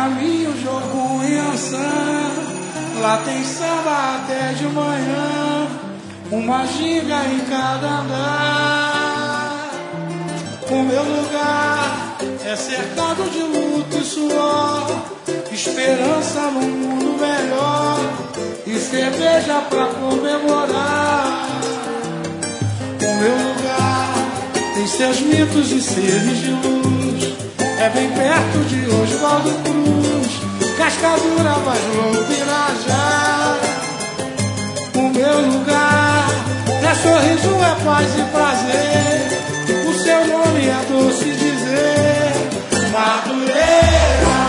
caminho, jogo em Ançã. Lá tem samba até de manhã, uma giga em cada andar. O meu lugar é cercado de luto e suor, esperança num mundo melhor e cerveja pra comemorar. O meu lugar tem seus mitos e seres de luz, é bem perto de Oswaldo Cruz, Cascadura, Vaz Lobo, Irajá. O meu lugar é sorriso, é paz e prazer, o seu nome é doce dizer, Madureira.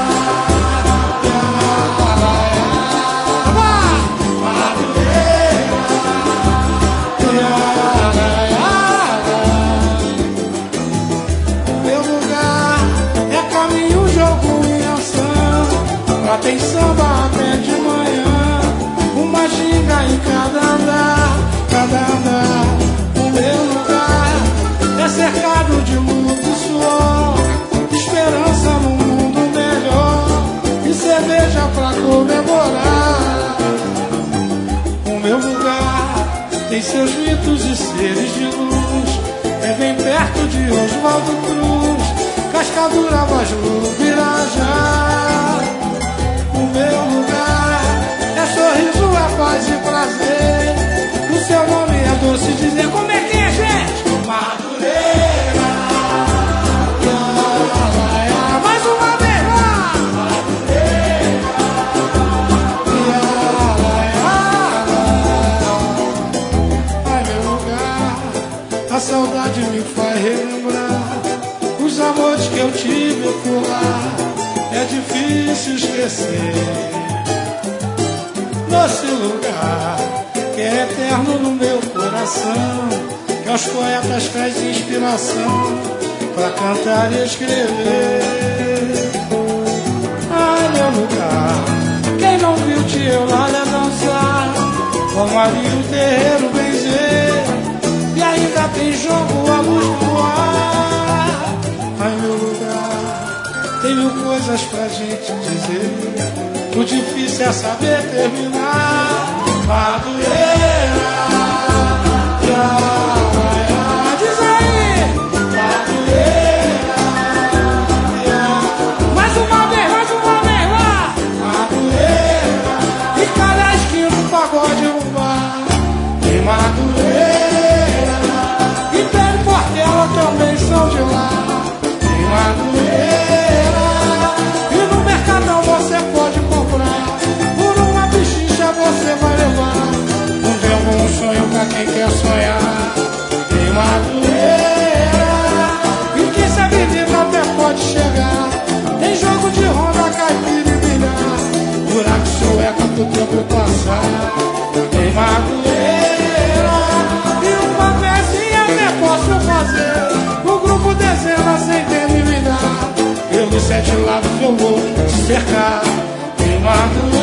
Lá tem samba até de manhã, uma giga em cada andar, cada andar. O meu lugar é cercado de luto e suor, esperança num mundo melhor e cerveja pra comemorar. O meu lugar tem seus mitos e seres de luz, é bem perto de Oswaldo Cruz, Cascadura, Vaz Lobo, Irajá. O meu lugar é sorriso, é paz e prazer, o seu nome é doce dizer. Como é que é, gente? Madureira. Mais uma vez lá. Madureira. Ai, meu lugar, a saudade me faz relembrar os amores que eu tive por lá. É difícil esquecer nosso lugar, que é eterno no meu coração, que aos poetas traz inspiração pra cantar e escrever. Ai, meu lugar, quem não viu tio lá é dançar, como ali o terreiro benzer, e ainda tem jogo a luz do ar. Ai, meu lugar, tem mil coisas pra gente dizer, o difícil é saber terminar. Madureira, diz aí, Madureira, mais uma vez lá, Madureira, e cada esquina um pagode no bar. Tem Madureira, e Pé e Portela também são de lá. Tem Madureira, e no Mercadão você pode comprar, por uma bichicha você vai levar. Não tem algum sonho pra quem quer sonhar. Tem Madureira, e quem sabe viver até pode chegar. Tem jogo de ronda, caipira e bilhar, buraco sueca pro tempo passar. Tem Madureira, e uma pecinha até posso fazer, o grupo dezena sem ter me ligar. Pelos 7 lados eu vou te cercar. Tem Madureira.